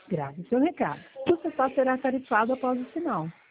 Grave seu recado. O total será tarifado após o sinal.